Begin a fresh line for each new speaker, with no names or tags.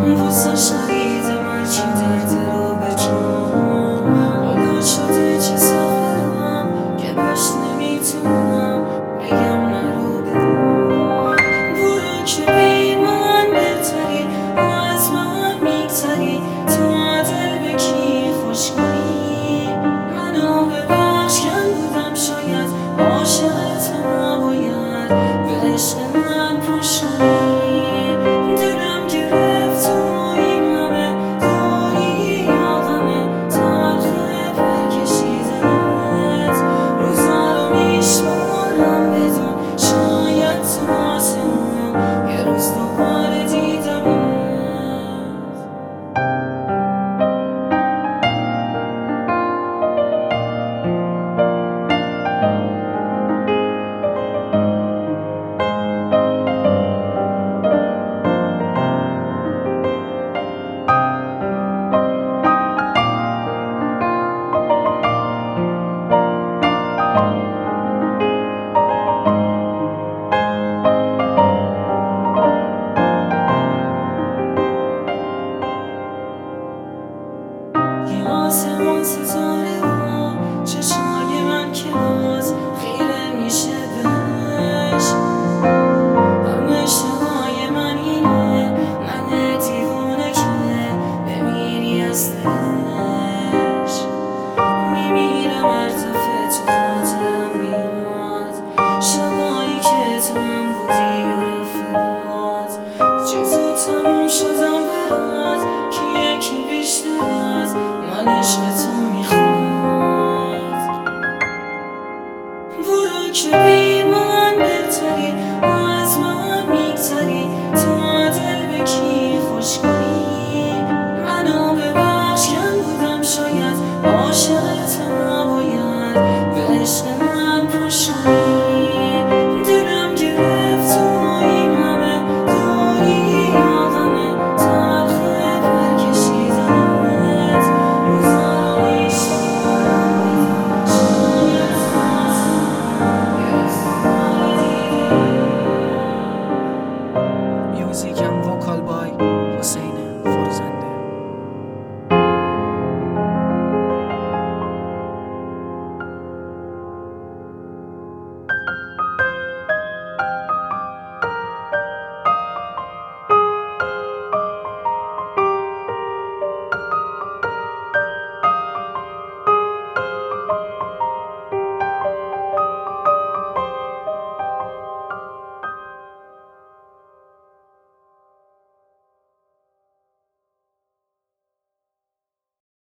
واسه شدید من چی درد رو بجام حالا شده چه سفرم که بش نمیتونم بگم نرو برو که بی من بهتری و از من میگذری تو دل به کی خوش کنی منو ببخش کم بودم شاید عاشقت نباید به عشق من پوش کنی دلم گرفت تو این همه داری یا غمه تلخه بکشیدنت روزا رو میشمارم بدون شاید تو آسمون یه روز دوباره دیدمت آسمون ستاره و چشمای من که باز خیره میشه بهش همه شبای من اینه من دیوونه که بمیری از دلش میمیرم ارتفه تو خاطرم میاد شبایی که تو من بودی و رفیقات چطور تموم شدم برات که یکی بیشتر از من عشق تو میخواد برو که بی من بهتری و از من میگذری تو دل به کی خوش کنی منو ببخش کم بودم شاید عاشقت نباید به عشق من پوش کنی دلم گرفت تو این همه داری یا غمه تلخه بکشیدنت روزا رو میشمارم بدون شاید تو آسمون یه روز دوباره دیدمت
Music and vocal by Hussein Forzandi.